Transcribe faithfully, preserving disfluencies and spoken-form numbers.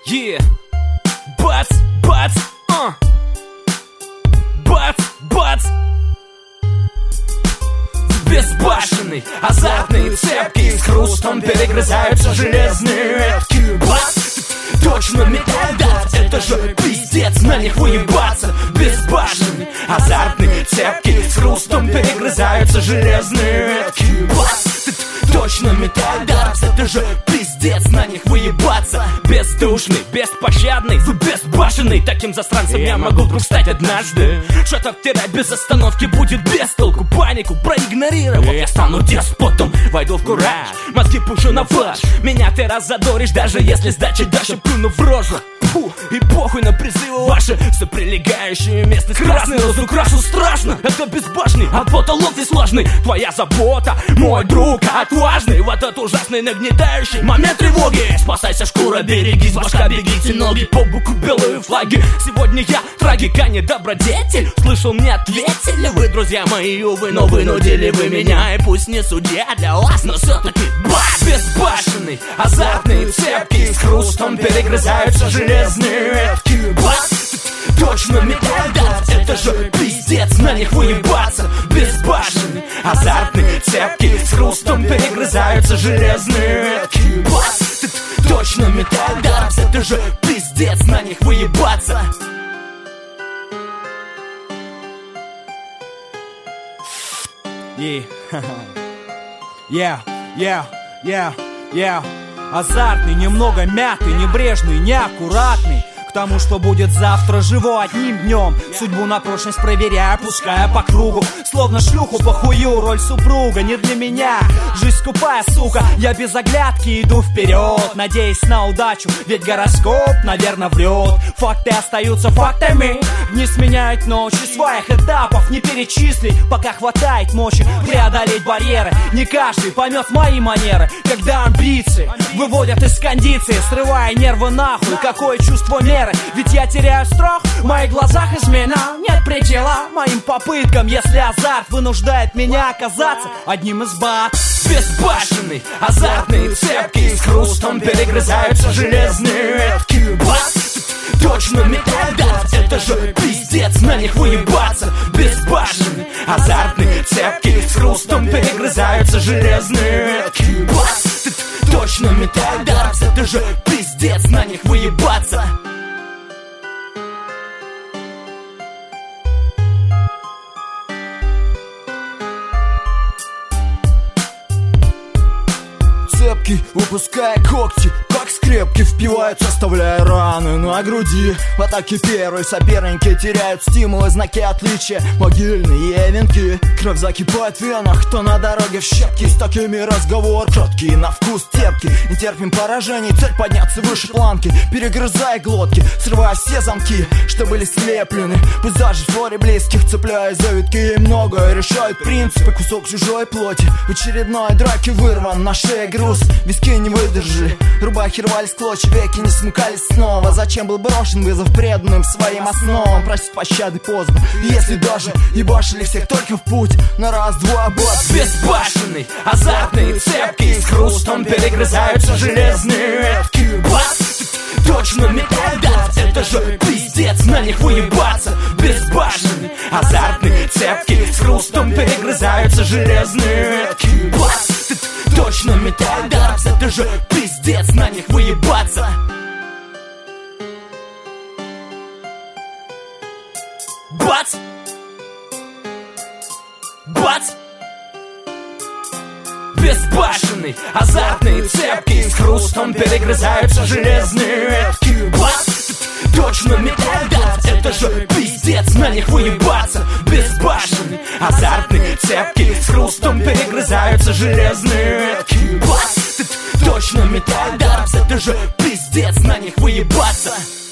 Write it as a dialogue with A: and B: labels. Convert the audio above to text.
A: Yeah. Бац, бац, uh. Бац, бац. Безбашенный, азартный, цепкий, с хрустом перегрызаются железные ветки. Бац, точно металл, да, это же пиздец, на них выебаться. Безбашенный, азартный, цепкий, с хрустом перегрызаются железные ветки. Бац, точно металл, да, это же пиздец, на них выебаться. Бездушный, беспощадный, безбашенный, таким засранцем я могу вдруг стать однажды. Что-то втирать без остановки будет без толку. Панику проигнорировав, я стану деспотом. Войду в кураж, мозги пушу на флаш. Меня ты раззадоришь, даже если сдачи дашь, плюну в рожу. Фу, и похуй на призывы ваши, соприлегающие местность. Красный разукрашу страшно, это безбашенный, а потолок здесь сложный. Твоя забота, мой друг отважный, в этот ужасный нагнетающий момент тревоги. Спасайся, шкура, берегись, башка, бегите ноги, по боку белые флаги. Сегодня я трагик, а не добродетель. Слышал, мне ответили вы, друзья мои, увы, но вынудили вы меня. И пусть не судья для вас, но все-таки бас. Безбашенный, азартный, цепкий, с хрустом перегрызаются железные ветки. Бас, точно металл, да, это же пиздец, на них выебаться. Безбашенный, азартный, цепкий, с хрустом перегрызаются железные ветки. Бас, точно металл, да, это же пиздец, на них выебаться.
B: Yeah, yeah, yeah, yeah, yeah. Азартный, немного мятый, небрежный, неаккуратный. К тому, что будет завтра, живу одним днем. Судьбу на прочность проверяя, пуская по кругу. Словно шлюху по хую, роль супруга не для меня. Жизнь скупая, сука, я без оглядки иду вперед, надеясь на удачу, ведь гороскоп, наверное, врет. Факты остаются фактами, дни сменяют ночи. Своих этапов не перечислить, пока хватает мочи преодолеть барьеры. Не каждый поймет мои манеры, когда амбиции выводят из кондиции, срывая нервы нахуй. Какое чувство меры, ведь я теряю страх, в моих глазах измена. Нет предела моим попыткам, если азарт вынуждает меня оказаться одним из бат.
A: Безбашенный, азартный, цепкий, с хрустом перегрызаются железные ветки. Бас, точно металл, да, это же пиздец, на них выебаться. Безбашенный, азартный, цепкий, с хрустом перегрызаются железные ветки. Бас, точно металл, да, это же пиздец, на них выебаться.
C: Цепкий, выпуская когти, как скрепки, впиваются, оставляя раны на груди. В атаке первые соперники теряют стимулы, знаки отличия, могильные венки. Кровь закипает в венах, кто на дороге в щепки. С такими разговор кроткий, на вкус терпкий. Не терпим поражений, цель подняться выше планки. Перегрызая глотки, срывая все замки, что были слеплены. Пусть даже в форе близких, цепляясь за витки, и многое решают принципы. Кусок чужой плоти, в очередной драке вырван на шее груз. Виски не выдержали, рубахи рвались в клочья, веки не смыкались снова. Зачем был брошен вызов преданным своим основам? Просить пощады поздно, если даже ебашили всех только в путь на раз-два бац.
A: Безбашенный, азартный, цепкий, с хрустом перегрызаются железные ветки. Бас, точно металл, да, это же пиздец, на них выебаться. Безбашенный, азартный, цепкий, с хрустом перегрызаются железные ветки. Бас, точно металл, да, это же пиздец, на них выебаться. Бац! Бац! Безбашенный, азартный, цепкий, с хрустом перегрызаются железные ветки. Бац! Точно металл, да, это же пиздец, на них выебаться. Безбашенный, азартный, цепкий, с хрустом перегрызаются железные ветки. Бас, точно металл, да, это же пиздец, на них выебаться.